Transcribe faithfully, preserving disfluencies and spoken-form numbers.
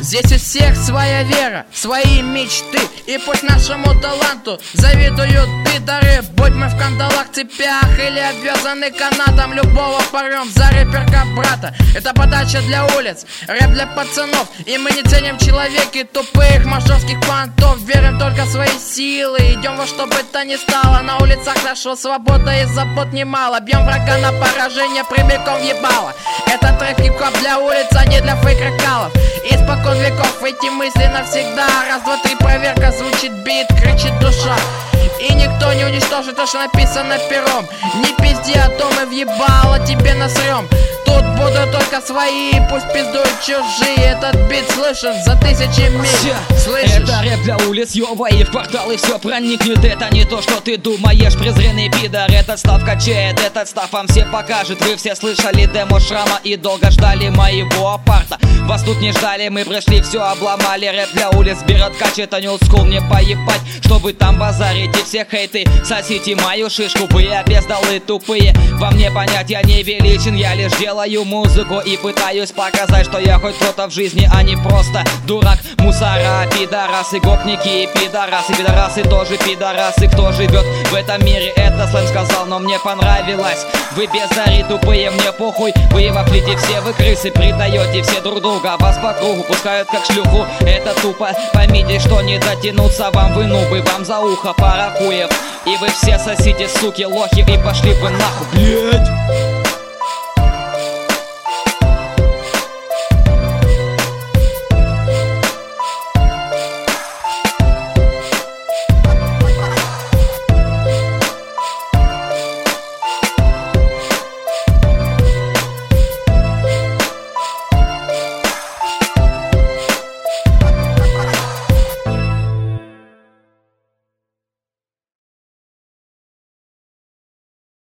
Здесь у всех своя вера, свои мечты. И пусть нашему таланту завидуют пидоры. Будь мы в кандалах, цепях или обвязаны канатом, любого порвем за рэперка брата. Это подача для улиц, рэп для пацанов. И мы не ценим человеки тупых мажорских понтов. Верим только в свои силы, идем во что бы то ни стало. На улицах нашего свобода и забот немало. Бьем врага на поражение прямиком в ебало. Это трэп хип-хоп для улиц, а не для фейк-рокалов. Испокон веков эти мысли навсегда. Раз, два, три, проверка, звучит бит, кричит душа. И никто не уничтожит то, что написано пером. Не пизди, а то мы въебало тебе насрем. Тут будут только свои, пусть пиздуют чужие. Этот бит слышен за тысячи миль. Слышишь? Это рэп для улиц, ёба, и в кварталы все проникнет. Это не то, что ты думаешь, презренный пидор. Этот став качает, этот став вам все покажет. Вы все слышали демо Шрама и долго ждали моего апарта. Вас тут не ждали, мы пришли, все обломали. Рэп для улиц берет кач, это не олдскул, мне поебать, что вы там базарите. Все хейты, сосите мою шишку, вы обездалы тупые. Вам не понять, я не величен, я лишь делаю музыку и пытаюсь показать, что я хоть кто-то в жизни, а не просто дурак. Мусора, пидорасы, гопники и пидорасы. Пидорасы тоже пидорасы, кто живет в этом мире, это сленг сказал, но мне понравилось. Вы бездари тупые, мне похуй, вы вафлите, все вы крысы, предаете все друг друга. Вас по кругу пускают как шлюху, это тупо. Поймите, что не дотянуться вам, вы нубы, вам за ухо пара хуев. И вы все сосите, суки, лохи, и пошли вы нахуй, блять.